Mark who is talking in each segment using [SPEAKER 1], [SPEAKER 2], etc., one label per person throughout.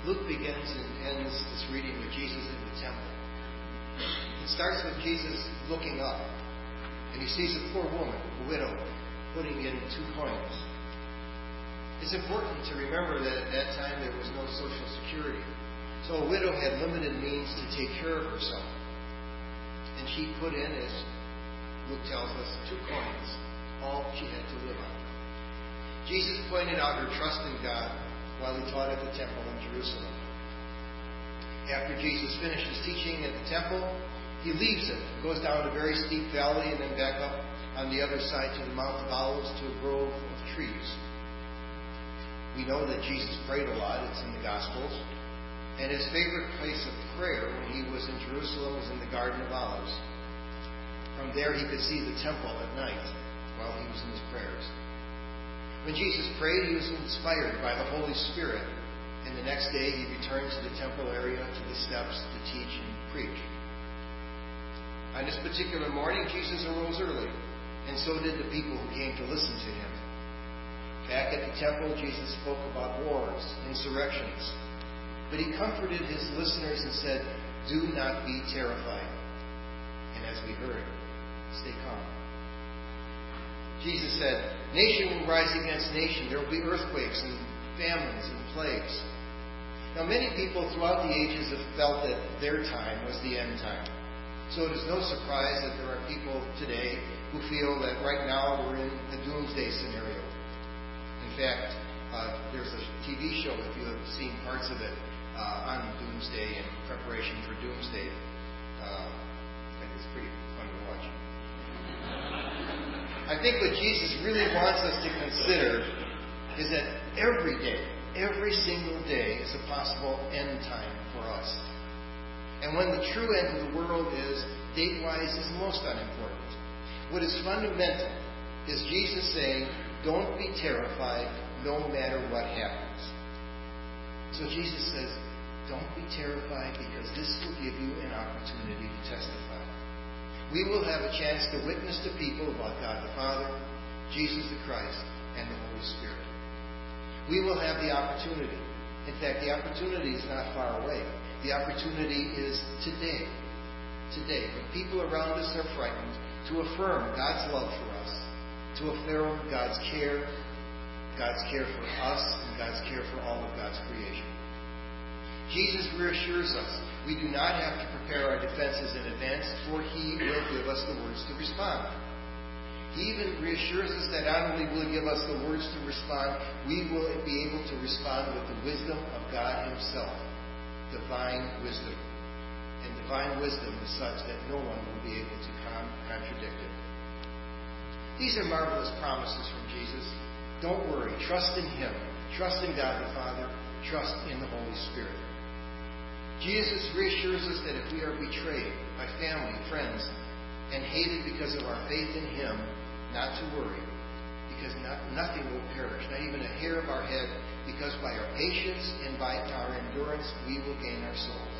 [SPEAKER 1] Luke begins and ends this reading with Jesus in the temple. It starts with Jesus looking up, and he sees a poor woman, a widow, putting in 2 coins. It's important to remember that at that time there was no social security. So a widow had limited means to take care of herself. And she put in, as Luke tells us, 2 coins, all she had to live on. Jesus pointed out her trust in God while he taught at the temple in Jerusalem. After Jesus finishes teaching at the temple, he leaves it, goes down a very steep valley, and then back up on the other side to the Mount of Olives to a grove of trees. We know that Jesus prayed a lot. It's in the Gospels. And his favorite place of prayer when he was in Jerusalem was in the Garden of Olives. From there he could see the temple at night while he was in his prayers. When Jesus prayed, he was inspired by the Holy Spirit. And the next day he returned to the temple area, to the steps, to teach and preach. On this particular morning, Jesus arose early, and so did the people who came to listen to him. Back at the temple, Jesus spoke about wars, insurrections. But he comforted his listeners and said, "Do not be terrified." And as we heard, stay calm. Jesus said, "Nation will rise against nation. There will be earthquakes and famines and plagues." Now, many people throughout the ages have felt that their time was the end time. So it is no surprise that there are people today who feel that right now we're in a doomsday scenario. In fact, there's a TV show, if you have seen parts of it, on doomsday and preparation for doomsday. I think it's pretty fun to watch. I think what Jesus really wants us to consider is that every day, every single day is a possible end time for us. And when the true end of the world is, date-wise, is most unimportant. What is fundamental is Jesus saying, don't be terrified no matter what happens. So Jesus says, don't be terrified because this will give you an opportunity to testify. We will have a chance to witness to people about God the Father, Jesus the Christ, and the Holy Spirit. We will have the opportunity. In fact, the opportunity is not far away. The opportunity is today. Today, when people around us are frightened, to affirm God's love for us, to affirm God's care for us, and God's care for all of God's creation. Jesus reassures us we do not have to prepare our defenses in advance, for He will give us the words to respond. He even reassures us that not only will He give us the words to respond, we will be able to respond with the wisdom of God Himself. Divine wisdom. And divine wisdom is such that no one will be able to contradict it. These are marvelous promises from Jesus. Don't worry. Trust in Him. Trust in God the Father. Trust in the Holy Spirit. Jesus reassures us that if we are betrayed by family, friends, and hated because of our faith in Him, not to worry, because nothing will perish, not even a hair of our head, because by our patience and by our endurance, we will gain our souls.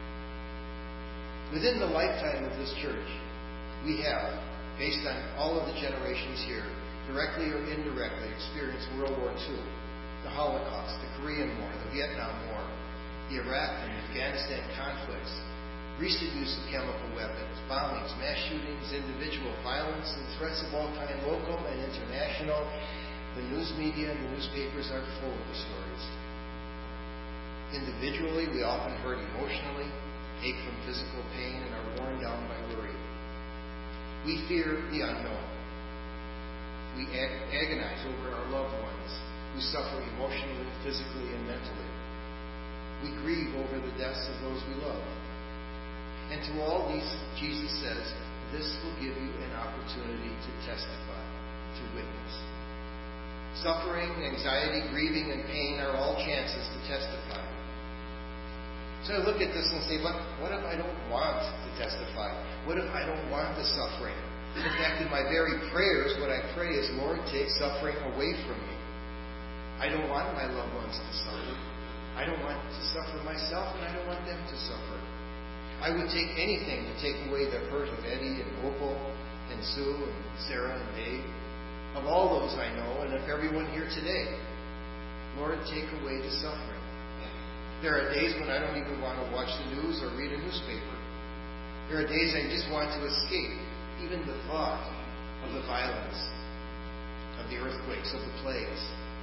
[SPEAKER 1] Within the lifetime of this church, we have, based on all of the generations here, directly or indirectly experienced World War II, the Holocaust, the Korean War, the Vietnam War, the Iraq and Afghanistan conflicts, recent use of chemical weapons, bombings, mass shootings, individual violence, and threats of all kinds, local and international. The news media and the newspapers are full of the stories. Individually, we often hurt emotionally, ache from physical pain, and are worn down by worry. We fear the unknown. We agonize over our loved ones who suffer emotionally, physically, and mentally. We grieve over the deaths of those we love. And to all these, Jesus says, this will give you an opportunity to testify, to witness. Suffering, anxiety, grieving, and pain are all chances to testify. So I look at this and say, what if I don't want to testify? What if I don't want the suffering? In fact, in my very prayers, what I pray is, Lord, take suffering away from me. I don't want my loved ones to suffer. I don't want to suffer myself, and I don't want them to suffer. I would take anything to take away the hurt of Eddie and Opal and Sue and Sarah and Dave, of all those I know, and of everyone here today. Lord, take away the suffering. There are days when I don't even want to watch the news or read a newspaper. There are days I just want to escape even the thought of the violence, of the earthquakes, of the plagues.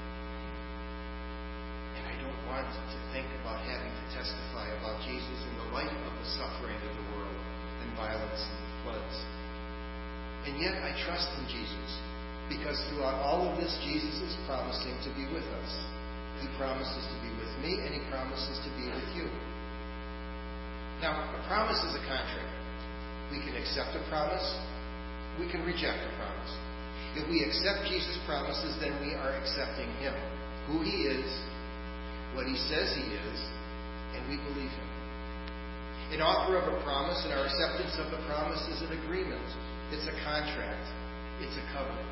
[SPEAKER 1] And I don't want to think about having to testify about Jesus in the light of the suffering of the world and violence and floods. And yet I trust in Jesus, because throughout all of this, Jesus is promising to be with us. He promises to be with me, and He promises to be with you. Now, a promise is a contract. We can accept a promise. We can reject a promise. If we accept Jesus' promises, then we are accepting Him, who He is, what He says He is, and we believe Him. An offer of a promise and our acceptance of the promise is an agreement. It's a contract. It's a covenant.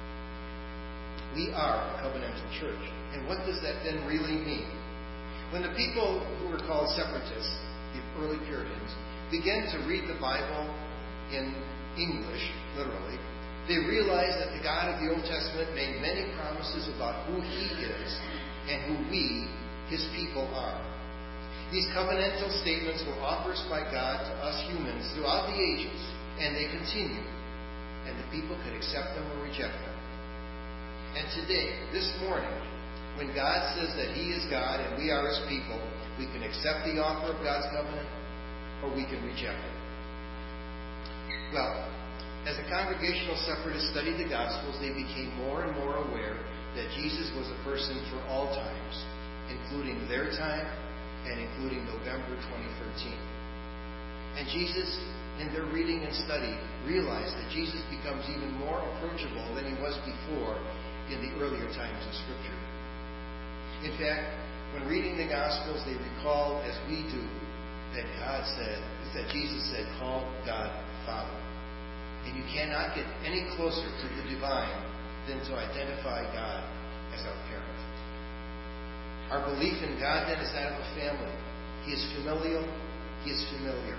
[SPEAKER 1] We are a covenantal church. And what does that then really mean? When the people who were called separatists, the early Puritans, began to read the Bible in English, literally, they realized that the God of the Old Testament made many promises about who He is and who we, His people, are. These covenantal statements were offers by God to us humans throughout the ages, and they continue. And the people could accept them or reject them. And today, this morning, when God says that He is God and we are His people, we can accept the offer of God's covenant or we can reject it. Well, as the Congregational Separatists studied the Gospels, they became more and more aware that Jesus was a person for all times, including their time and including November 2013. And Jesus, in their reading and study, realized that Jesus becomes even more approachable than He was before in the earlier times of Scripture. In fact, when reading the Gospels, they recall, as we do, that Jesus said, call God Father. And you cannot get any closer to the divine than to identify God as our parent. Our belief in God then is that of a family. He is familial. He is familiar.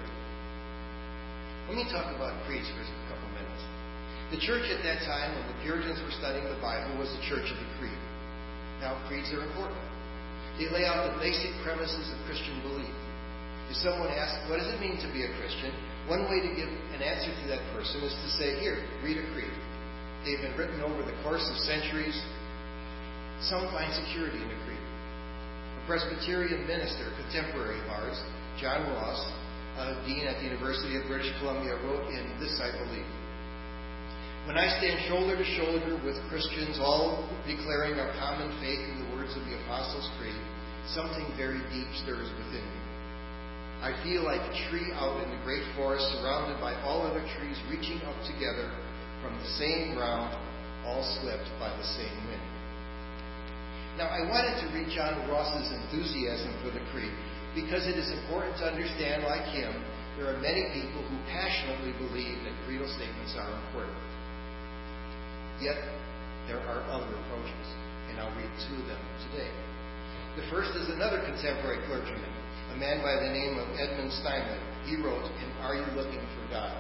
[SPEAKER 1] Let me talk about creeds for a couple minutes. The church at that time, when the Puritans were studying the Bible, was the church of the creed. Now, creeds are important. They lay out the basic premises of Christian belief. If someone asks, what does it mean to be a Christian? One way to give an answer to that person is to say, here, read a creed. They've been written over the course of centuries. Some find security in the creed. A Presbyterian minister, contemporary of ours, John Ross, dean at the University of British Columbia, wrote in this, I believe. When I stand shoulder to shoulder with Christians, all declaring our common faith in the words of the Apostles' Creed, something very deep stirs within me. I feel like a tree out in the great forest, surrounded by all other trees reaching up together from the same ground, all swept by the same wind. Now, I wanted to read John Ross's enthusiasm for the Creed because it is important to understand, like him, there are many people who passionately believe that creedal statements are important. Yet, there are other approaches, and I'll read two of them today. The first is another contemporary clergyman, a man by the name of Edmund Steinle. He wrote in Are You Looking for God?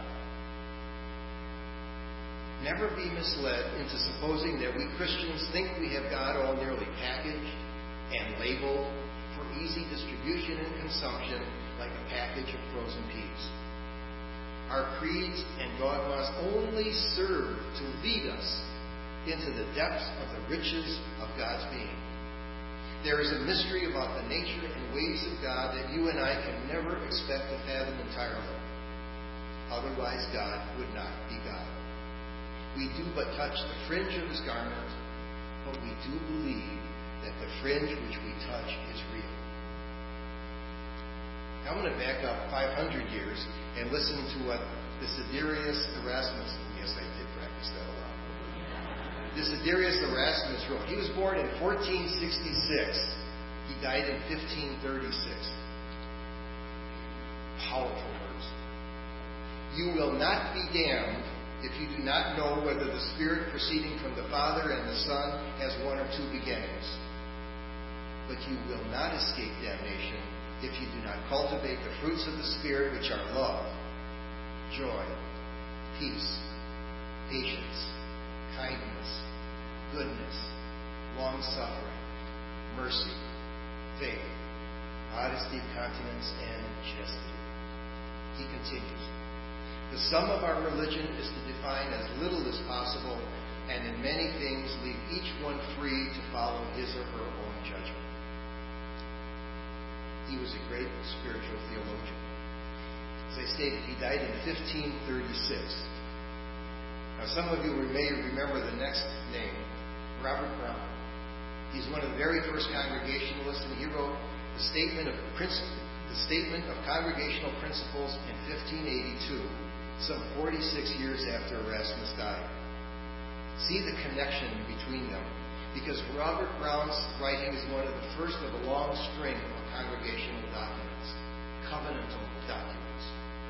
[SPEAKER 1] Never be misled into supposing that we Christians think we have God all nearly packaged and labeled for easy distribution and consumption like a package of frozen peas. Our creeds and dogmas only serve to lead us into the depths of the riches of God's being. There is a mystery about the nature and ways of God that you and I can never expect to fathom entirely. Otherwise, God would not be God. We do but touch the fringe of His garment, but we do believe that the fringe which we touch is real. Now I'm going to back up 500 years and listen to what Desiderius Erasmus, yes, I did practice that a lot. Desiderius Erasmus wrote. He was born in 1466. He died in 1536. Powerful words. You will not be damned if you do not know whether the Spirit proceeding from the Father and the Son has one or two beginnings. But you will not escape damnation if you do not cultivate the fruits of the Spirit, which are love, joy, peace, patience, kindness, goodness, long-suffering, mercy, faith, modesty, continence, and chastity. He continues. The sum of our religion is to define as little as possible, and in many things leave each one free to follow his or her own judgment. He was a great spiritual theologian. As I stated, he died in 1536. Now, some of you may remember the next name, Robert Brown. He's one of the very first Congregationalists, and he wrote the Statement of Congregational Principles in 1582, some 46 years after Erasmus died. See the connection between them, because Robert Brown's writing is one of the first of a long string of congregational documents, covenantal documents.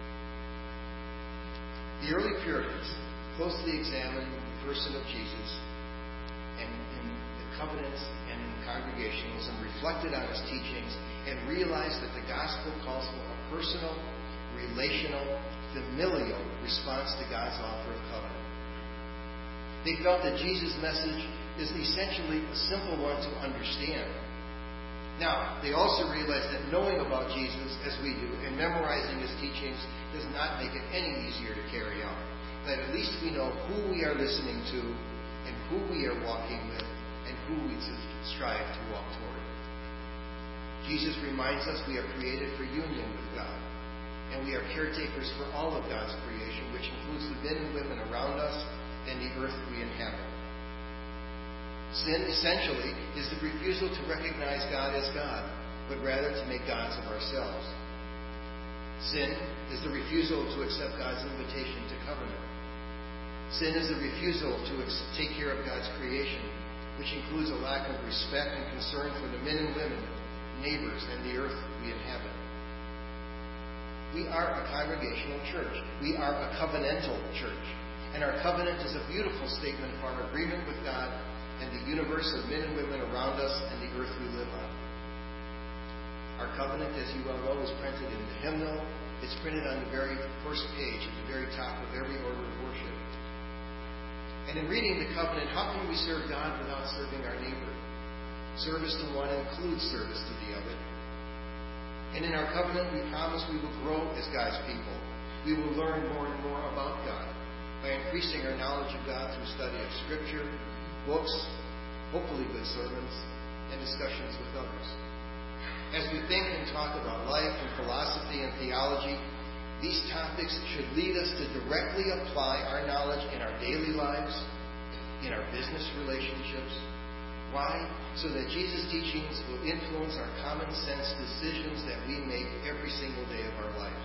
[SPEAKER 1] The early Puritans closely examined the person of Jesus and in the covenants and in congregationalism, reflected on his teachings, and realized that the gospel calls for a personal, relational, familial response to God's offer of covenant. They felt that Jesus' message is essentially a simple one to understand. Now, they also realized that knowing about Jesus, as we do, and memorizing his teachings does not make it any easier to carry out. But at least we know who we are listening to and who we are walking with and who we strive to walk toward. Jesus reminds us we are created for union with God, and we are caretakers for all of God's creation, which includes the men and women around us and the earth we inhabit. Sin, essentially, is the refusal to recognize God as God, but rather to make gods of ourselves. Sin is the refusal to accept God's invitation to covenant. Sin is the refusal to take care of God's creation, which includes a lack of respect and concern for the men and women, neighbors, and the earth we inhabit. We are a congregational church. We are a covenantal church. And our covenant is a beautiful statement of our agreement with God and the universe of men and women around us and the earth we live on. Our covenant, as you well know, is printed in the hymnal. It's printed on the very first page, at the very top of every order of worship. And in reading the covenant, how can we serve God without serving our neighbor? Service to one includes service to the other. And in our covenant, we promise we will grow as God's people. We will learn more and more about God by increasing our knowledge of God through study of Scripture, books, hopefully good sermons, and discussions with others. As we think and talk about life and philosophy and theology, these topics should lead us to directly apply our knowledge in our daily lives, in our business relationships. Why? So that Jesus' teachings will influence our common sense decisions that we make every single day of our lives.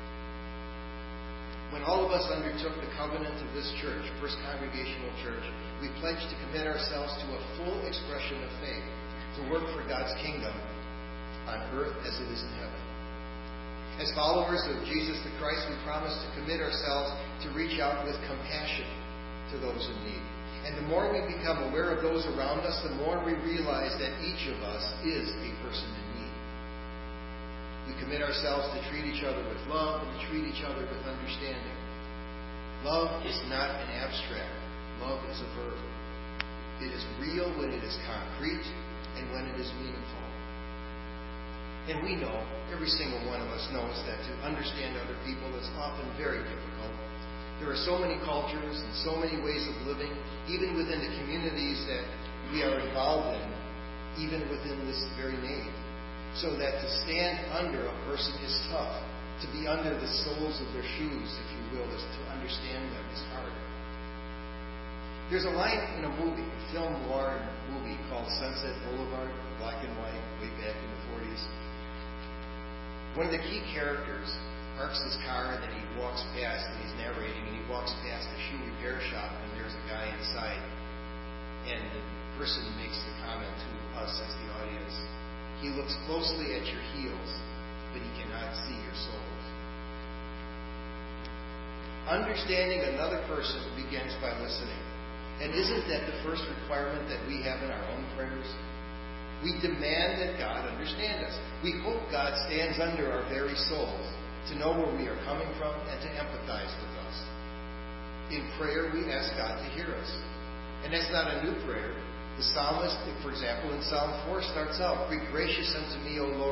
[SPEAKER 1] When all of us undertook the covenant of this church, First Congregational Church, we pledged to commit ourselves to a full expression of faith, to work for God's kingdom on earth as it is in heaven. As followers of Jesus the Christ, we promise to commit ourselves to reach out with compassion to those in need. And the more we become aware of those around us, the more we realize that each of us is a person in need. We commit ourselves to treat each other with love and to treat each other with understanding. Love is not an abstract. Love is a verb. It is real when it is concrete and when it is meaningful. And we know, every single one of us knows, that to understand other people is often very difficult. There are so many cultures and so many ways of living, even within the communities that we are involved in, even within this very name. So that to stand under a person is tough. To be under the soles of their shoes, if you will, is to understand them is hard. There's a line in a movie, a film noir movie called Sunset Boulevard, black and white, way back in the 40s. One of the key characters parks his car and then he walks past, and he's narrating, and he walks past a shoe repair shop, and there's a guy inside. And the person makes the comment to us as the audience, he looks closely at your heels, but he cannot see your soles. Understanding another person begins by listening. And isn't that the first requirement that we have in our own prayers? We demand that God understand us. We hope God stands under our very souls to know where we are coming from and to empathize with us. In prayer, we ask God to hear us. And that's not a new prayer. The psalmist, for example, in Psalm 4 starts out, "Be gracious unto me, O Lord,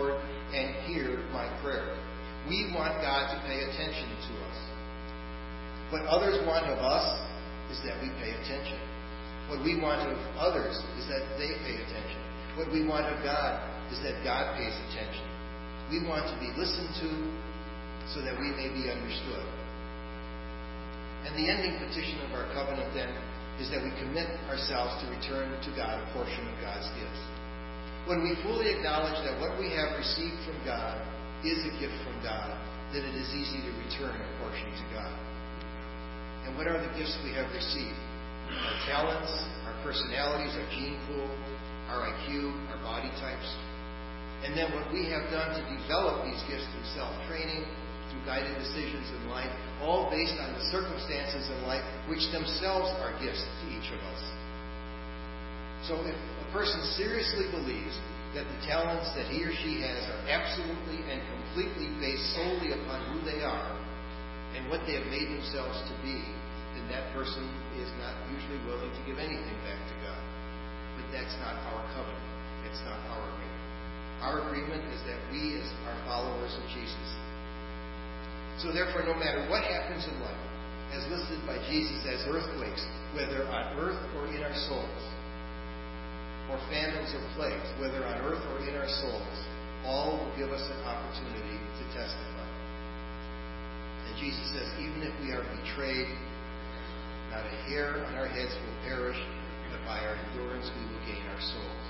[SPEAKER 1] and hear my prayer. We want God to pay attention to us. What others want of us is that we pay attention. What we want of others is that they pay attention. What we want of God is that God pays attention. We want to be listened to so that we may be understood. And the ending petition of our covenant then is that we commit ourselves to return to God a portion of God's gifts. When we fully acknowledge that what we have received from God is a gift from God, then it is easy to return a portion to God. And what are the gifts we have received? Our talents, our personalities, our gene pool, our IQ, our body types. And then what we have done to develop these gifts through self-training, through guided decisions in life, all based on the circumstances in life which themselves are gifts to each of us. So if a person seriously believes that the talents that he or she has are absolutely and completely based solely upon who they are and what they have made themselves to be, then that person is not usually willing to give anything back to God. But that's not our covenant. It's not our agreement. Our agreement is that we, as our followers of Jesus. So therefore, no matter what happens in life, as listed by Jesus as earthquakes, whether on earth or in our souls, or famines or plagues, whether on earth or in our souls, all will give us an opportunity to testify. And Jesus says, even if we are betrayed, not a hair on our heads will perish, but by our endurance we will gain our souls.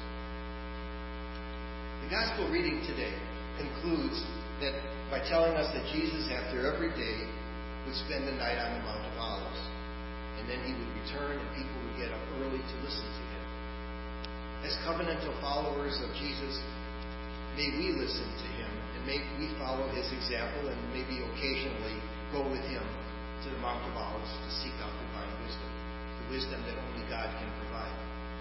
[SPEAKER 1] The gospel reading today concludes that by telling us that Jesus, after every day, would spend the night on the Mount of Olives. And then he would return and people would get up early to listen to him. As covenantal followers of Jesus, may we listen to him and may we follow his example and maybe occasionally go with him to the Mount of Olives to seek out divine wisdom, the wisdom that only God can provide.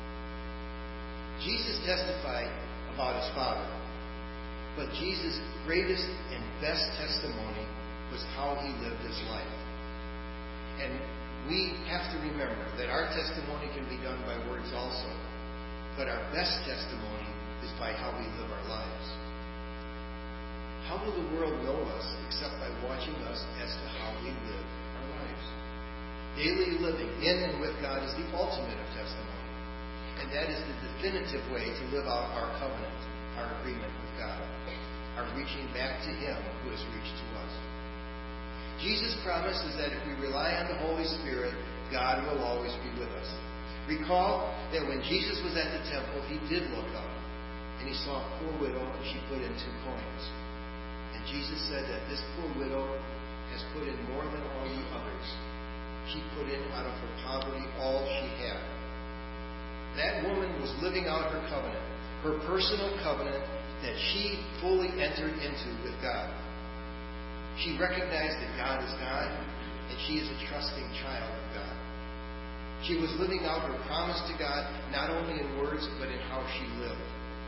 [SPEAKER 1] Jesus testified about his Father, but Jesus' greatest and best testimony was how he lived his life. And we have to remember that our testimony can be done by words also. But our best testimony is by how we live our lives. How will the world know us except by watching us as to how we live our lives? Daily living in and with God is the ultimate of testimony. And that is the definitive way to live out our covenant, our agreement with God, our reaching back to him who has reached to us. Jesus promises that if we rely on the Holy Spirit, God will always be with us. Recall that when Jesus was at the temple, he did look up, and he saw a poor widow, and she put in 2 coins. And Jesus said that this poor widow has put in more than all the others. She put in out of her poverty all she had. That woman was living out her covenant, her personal covenant that she fully entered into with God. She recognized that God is God, and she is a trusting child of God. She was living out her promise to God, not only in words, but in how she lived.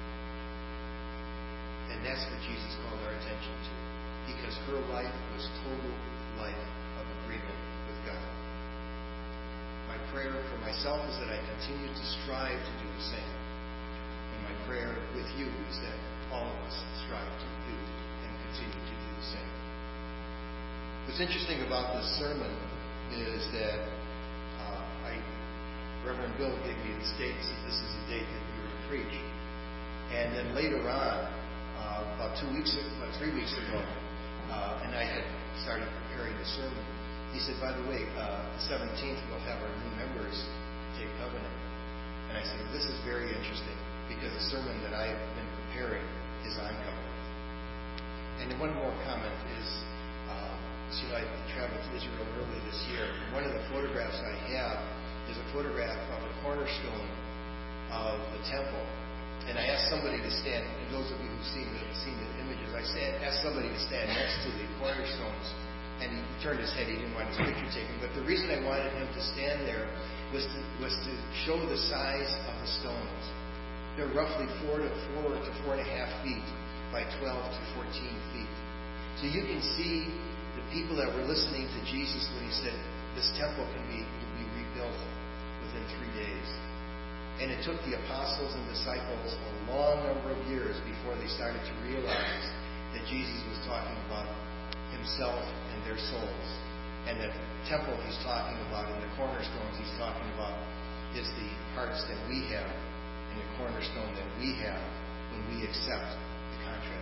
[SPEAKER 1] And that's what Jesus called our attention to, because her life was total life of agreement with God. My prayer for myself is that I continue to strive to do the same. And my prayer with you is that all of us strive to do and continue to do the same. What's interesting about this sermon is that Reverend Bill gave me the date, said this is the date that we were to preach. And then later on, about 3 weeks ago, and I had started preparing the sermon, he said, by the way, the 17th we'll have our new members take covenant. And I said, well, this is very interesting, because the sermon that I have been preparing is on covenant. And then one more comment is, I traveled to Israel early this year. And one of the photographs I have is a photograph of the cornerstone of the temple. And I asked somebody to stand, and those of you who've seen the images, I asked somebody to stand next to the cornerstones. And he turned his head, he didn't want his picture taken. But the reason I wanted him to stand there was to show the size of the stones. They're roughly 4 to 4.5 feet by 12 to 14 feet. So you can see the people that were listening to Jesus when he said, this temple will be rebuilt within 3 days. And it took the apostles and disciples a long number of years before they started to realize that Jesus was talking about himself and their souls. And that temple he's talking about and the cornerstones he's talking about is the hearts that we have and the cornerstone that we have when we accept the contract